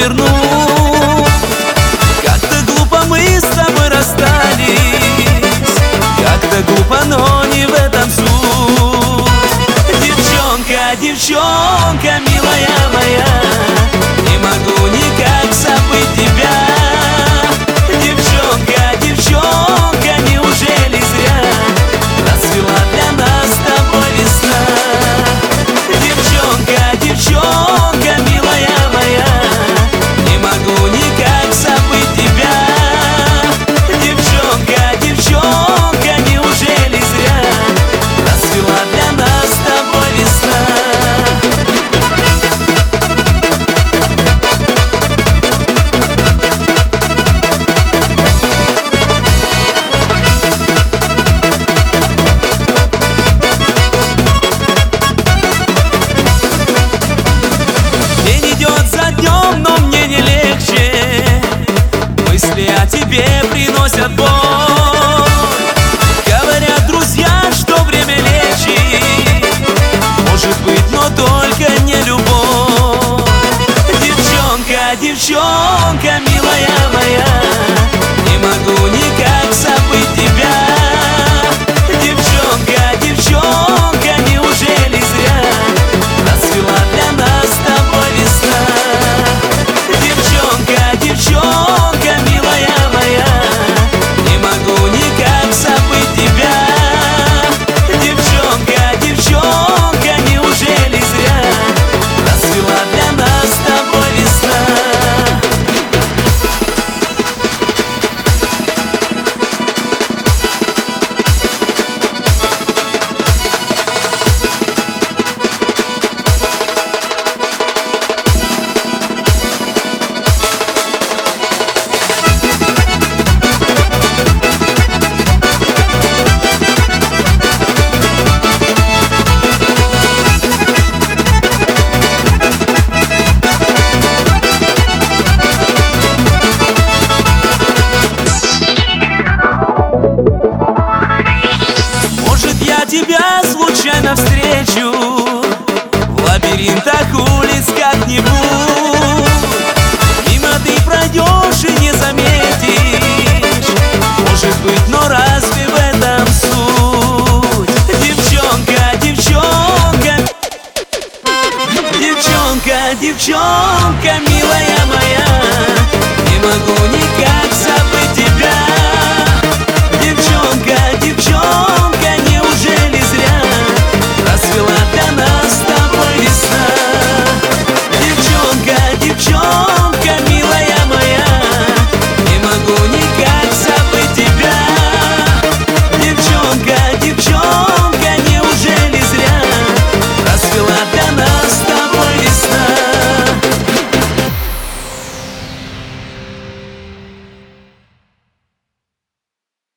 верну. Как-то глупо мы с тобой расстались, как-то глупо, но не в этом суть. Девчонка, девчонка, милая моя, не могу никак забыть тебя. Девчонка, девчонка, неужели зря расцвела для нас с тобой весна? Девчонка, девчонка, милая моя, не могу никак забыть тебя. Девчонка, девчонка, неужели зря расцвела для нас с тобой весна? День идет за днем, но мне не легче. Мысли о тебе приносят боль. Говорят друзья, что время лечит, может быть, но только не любовь. Девчонка, девчонка, милая моя, не могу никак забыть тебя. Девчонка, девчонка, неужели зря расцвела для нас с тобой весна? Девчонка, девчонка, милая моя, не могу никак забыть тебя. Девчонка, девчонка, неужели зря расцвела для нас с тобой весна? Может, я тебя случайно встречу в лабиринтах улиц как-нибудь. Мимо ты пройдешь и не заметишь, может быть, но разве в этом суть? Девчонка, девчонка, девчонка, девчонка,